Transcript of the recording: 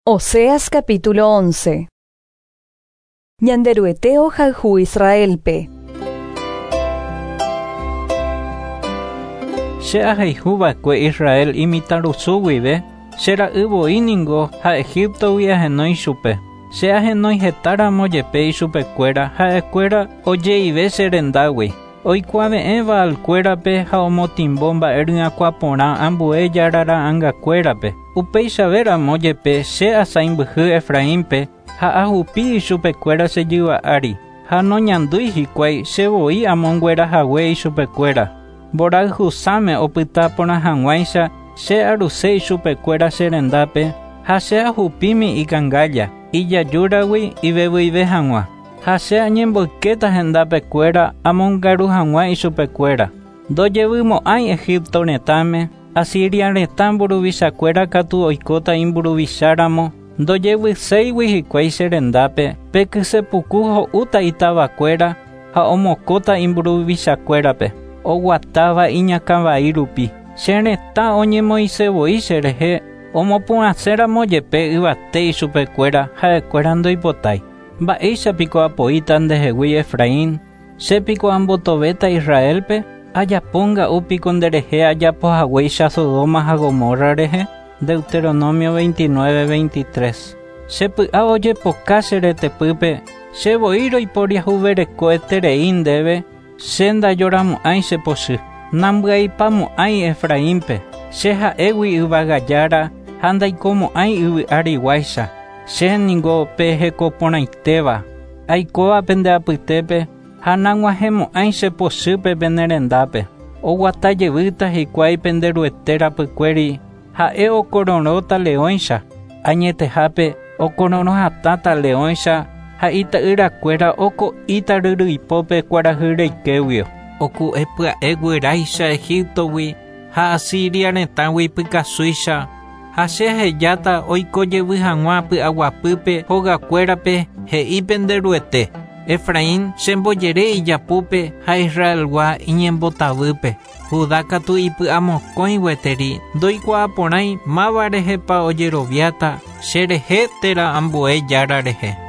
Oseas capítulo 11. Ñanderueteo jalhu Israelpe. Shea haihuba kwe Israel imitarusuwibe, shera ibo iningo ha Egipto viajenoi chupe. Shea genoi hetara moyepe chupe cuera ha cuera oyeibe serendawi. Oikuave eva al cuerape ha omotimbomba eria cuapora ambue yarara anga cuerape. Upei savera moyepe shea saimbuhu Efraimpe ha ahupi chupe cuera se yuva ari. Ha no ñandui hikuai sevoi amonguera hawe chupe cuera. Boral husame opita pona hanguaisa se arusei chupe cuera serendape ha se ahupimi ikangaya iyayurawi ibebuibe hangua. Ha se añemboqueta hendape cuera amongaru hangua y chupe cuera. Doyevimo ay Egipto netame, Asiria retan burubisa cuera katu oikota imburubisáramo. Doyewi seiwi hikuai serendape, peke sepukujo uta itaba cuera, ha omokota imburubisa cuerape. Oguataba iñakavairupi. Sereta oñemoiseboi sereje, omopuacera moyepe ibatei chupe cuera, ha cuera ndoipotai. Ba'éicha piko apoíta ndehegui Efraín, chépiko ambotobeta Israelpe, ajaponga upiko nderehe ajapohaguéicha Sodoma ha Gomorra rehe. Deuteronomio 29:23. Chepy'a ojepoka cheretepýpe, chevoi roiporiahuverekoeterei ndéve, che ndajoramo'ãi chepochy. Nambyaipamo'ãi Efraínpe, che ha'égui yvagajara ha ndaikomo'ãi yvy'ariguáicha. Che ningo pe hekoporãitéva, aikóvape ndeapytépe, ha nag̃uahẽmo'ãi chepochype penerendápe. Oguatajevýta hikuái penderuete rapykuéri, ha'e okororóta leóicha, añetehápe okororohatáta leóicha, ha ita'yrakuéra oko'íta ryrýipópe kuarahy reikéguio. Oku'epya'e guyráicha Egiptogui ha Asiria retãgui pykasúicha. Ha che hejáta oikojevy hag̃ua py'aguapýpe hogakuérape he'i penderuete. Efraín chembojere ijapúpe ha Israelgua iñembotavýpe. Judá katu ipy'amokõi gueteri ndoikuaaporãi máva rehepa ojeroviáta cherehe térã ambue jára rehe.